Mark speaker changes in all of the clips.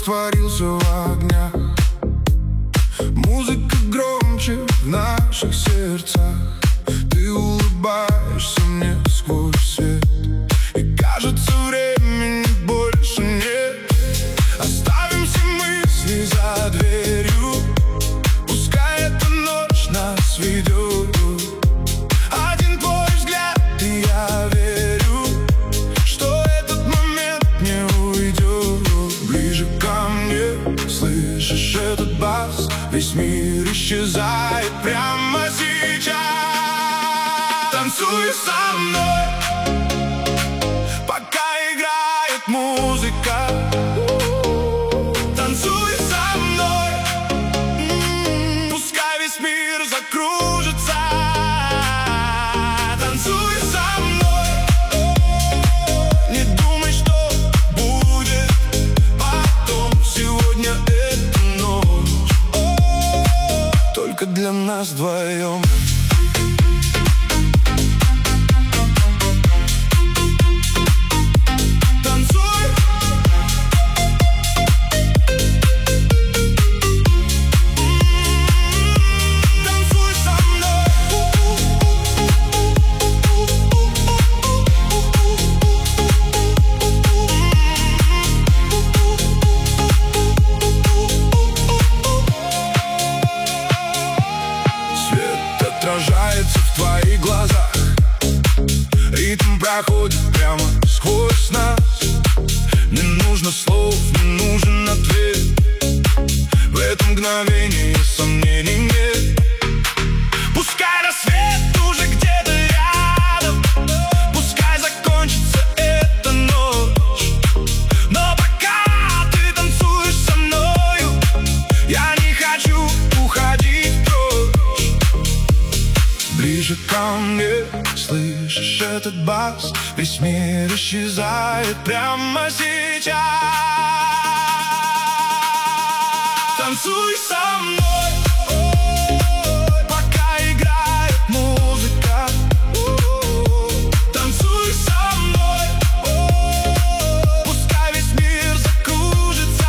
Speaker 1: растворился в огнях. Музыка громче в наших сердцах. Ты улыбаешься мне сквозь свет, и кажется, времени больше нет. Оставим все мысли за дверью, пускай эта ночь нас ведет. Один твой взгляд, и я верю, что этот момент не уйдет. Ближе ко мне, слышишь этот бас? Весь мир исчезает прямо сейчас. Танцуй со мной, пока играет музыка. Танцуй со мной, пускай весь мир закружится. Танцуй со мной, не думай, что будет потом. Сегодня эта ночь только для нас вдвоем. Отражается в твоих глазах, ритм проходит прямо сквозь нас. Не нужно слов, не нужен ответ. В этом мгновении сомнений нет. Пускай рассвет уже где-то рядом, пускай закончится эта ночь, но пока ты танцуешь со мною, я не хочу уходить прочь. Ближе ко мне, слышишь этот бас? Весь мир исчезает прямо сейчас. Танцуй со мной, пока играет музыка. Танцуй со мной, пускай весь мир закружится.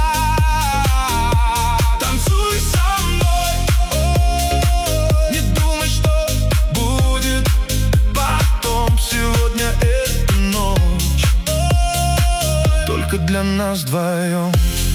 Speaker 1: Танцуй со мной, не думай, что будет потом. Сегодня эта ночь только для нас вдвоем.